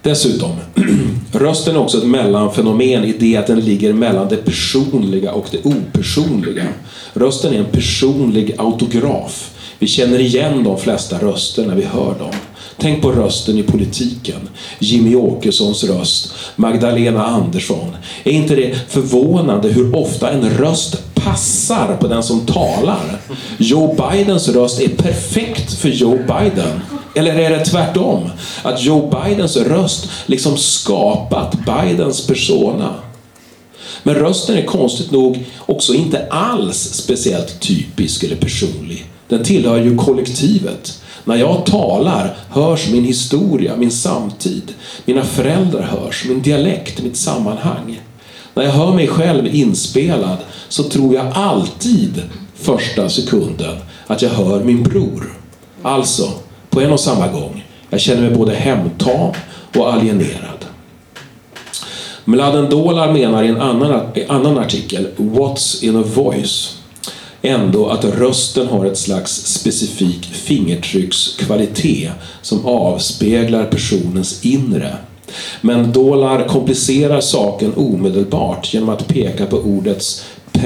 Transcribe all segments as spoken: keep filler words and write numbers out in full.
Dessutom, rösten är också ett mellanfenomen i det att den ligger mellan det personliga och det opersonliga. Rösten är en personlig autograf. Vi känner igen de flesta röster när vi hör dem. Tänk på rösten i politiken. Jimmy Åkessons röst, Magdalena Andersson. Är inte det förvånande hur ofta en röst passar på den som talar? Joe Bidens röst är perfekt för Joe Biden. Eller är det tvärtom? Att Joe Bidens röst liksom skapat Bidens persona. Men rösten är konstigt nog också inte alls speciellt typisk eller personlig. Den tillhör ju kollektivet. När jag talar hörs min historia, min samtid. Mina föräldrar hörs, min dialekt, mitt sammanhang. När jag hör mig själv inspelad så tror jag alltid första sekunden att jag hör min bror. Alltså, på en och samma gång. Jag känner mig både hemtam och alienerad. Mladen Dolar menar i en annan, annan artikel, What's in a voice? Ändå att rösten har ett slags specifik fingertryckskvalitet som avspeglar personens inre. Men Dolar komplicerar saken omedelbart genom att peka på ordets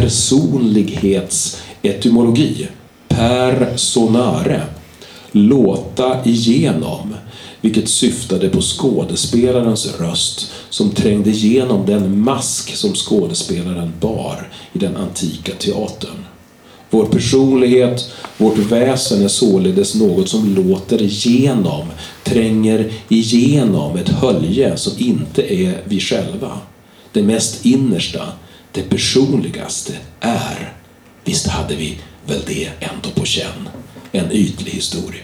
personlighetsetymologi. Personare. Låta igenom. Vilket syftade på skådespelarens röst som trängde igenom den mask som skådespelaren bar i den antika teatern. Vår personlighet, vårt väsen är således något som låter igenom, tränger igenom ett hölje som inte är vi själva. Det mest innersta, det personligaste är, visst hade vi väl det ändå på känn, en ytlig historia.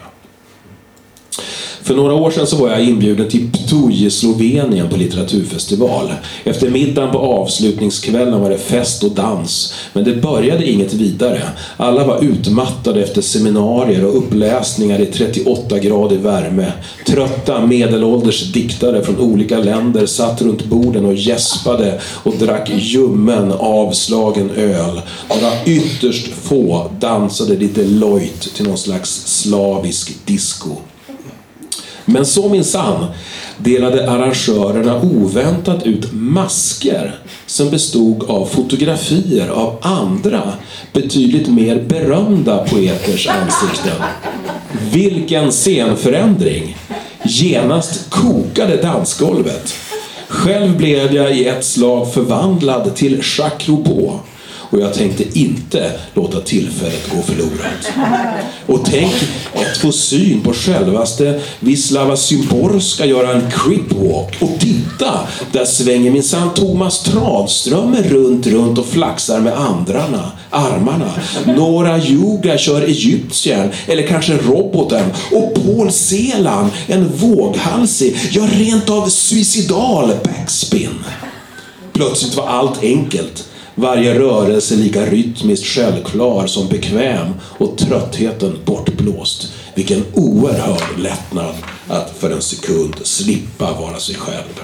För några år sedan så var jag inbjuden till Ptuj i Slovenien på litteraturfestival. Efter middagen på avslutningskvällen var det fest och dans. Men det började inget vidare. Alla var utmattade efter seminarier och uppläsningar i trettioåtta grader värme. Trötta medelålders diktare från olika länder satt runt borden och gäspade och drack ljummen avslagen öl. Några ytterst få dansade lite lojt till någon slags slavisk disco. Men så minsann delade arrangörerna oväntat ut masker som bestod av fotografier av andra, betydligt mer berömda poeters ansikten. Vilken scenförändring! Genast kokade dansgolvet. Själv blev jag i ett slag förvandlad till Jacques Roubaud. Och jag tänkte inte låta tillfället gå förlorat. Och tänk att få syn på självaste Wisława Szymborska göra en cripwalk. Och titta, där svänger minsann Thomas Tradströmer runt, runt och flaxar med andrarna, armarna. Nora Yoga kör egyptiern, eller kanske roboten. Och Paul Celan, en våghalsig, ja rent av suicidal backspin. Plötsligt var allt enkelt. Varje rörelse lika rytmiskt självklar som bekväm och tröttheten bortblåst. Vilken oerhörd lättnad att för en sekund slippa vara sig själv.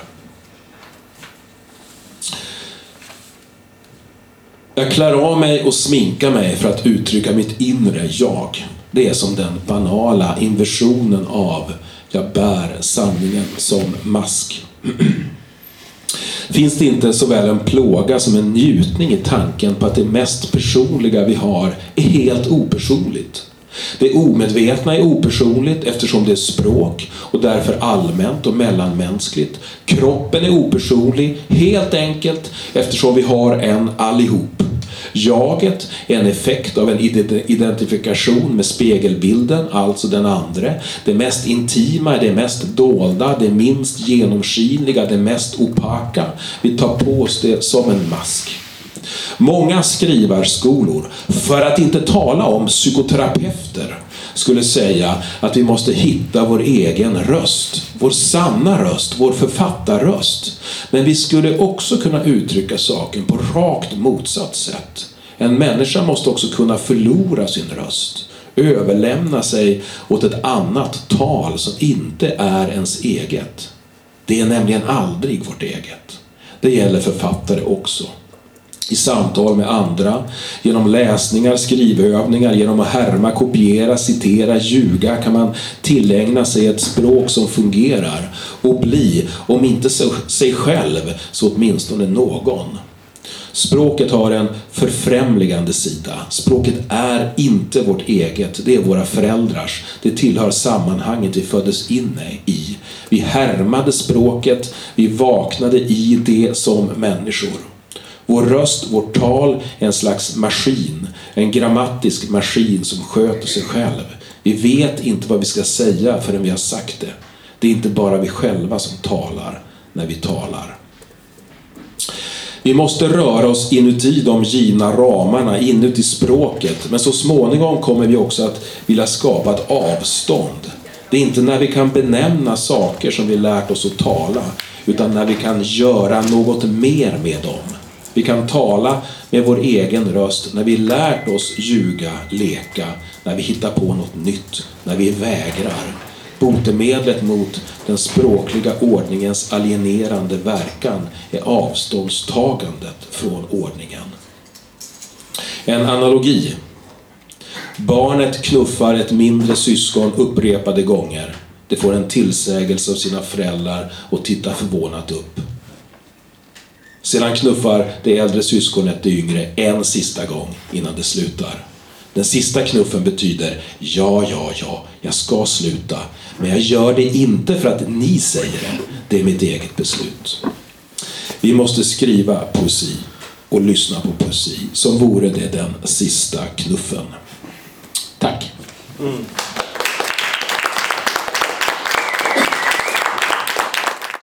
Jag klär av mig och sminkar mig för att uttrycka mitt inre jag. Det är som den banala inversionen av jag bär sanningen som mask. Finns det inte såväl en plåga som en njutning i tanken på att det mest personliga vi har är helt opersonligt? Det omedvetna är opersonligt eftersom det är språk och därför allmänt och mellanmänskligt. Kroppen är opersonlig helt enkelt eftersom vi har en allihop. Jaget är en effekt av en identifikation med spegelbilden, alltså den andra. Det mest intima är det mest dolda, det minst genomskinliga, det mest opaka. Vi tar på oss det som en mask. Många skrivarskolor, för att inte tala om psykoterapeuter, skulle säga att vi måste hitta vår egen röst, vår sanna röst, vår författarröst. Men vi skulle också kunna uttrycka saken på rakt motsatt sätt. En människa måste också kunna förlora sin röst, överlämna sig åt ett annat tal som inte är ens eget. Det är nämligen aldrig vårt eget. Det gäller författare också. i samtal med andra, genom läsningar, skrivövningar, genom att härma, kopiera, citera, ljuga kan man tillägna sig ett språk som fungerar och bli, om inte sig själv, så åtminstone någon. Språket har en förfrämligande sida. Språket är inte vårt eget, det är våra föräldrars. Det tillhör sammanhanget vi föddes in i. Vi härmade språket, vi vaknade i det som människor. Vår röst, vårt tal är en slags maskin, en grammatisk maskin som sköter sig själv. Vi vet inte vad vi ska säga förrän vi har sagt det. Det är inte bara vi själva som talar när vi talar. Vi måste röra oss inuti de givna ramarna, inuti språket. Men så småningom kommer vi också att vilja skapa ett avstånd. Det är inte när vi kan benämna saker som vi lärt oss att tala, utan när vi kan göra något mer med dem. Vi kan tala med vår egen röst när vi lärt oss ljuga, leka, när vi hittar på något nytt, när vi vägrar. Botemedlet mot den språkliga ordningens alienerande verkan är avståndstagandet från ordningen. En analogi. Barnet knuffar ett mindre syskon upprepade gånger. Det får en tillsägelse av sina föräldrar och tittar förvånat upp. Sedan knuffar det äldre syskonet det yngre en sista gång innan det slutar. Den sista knuffen betyder ja, ja, ja, jag ska sluta. Men jag gör det inte för att ni säger det. Det är mitt eget beslut. Vi måste skriva poesi och lyssna på poesi som vore det den sista knuffen. Tack. Mm.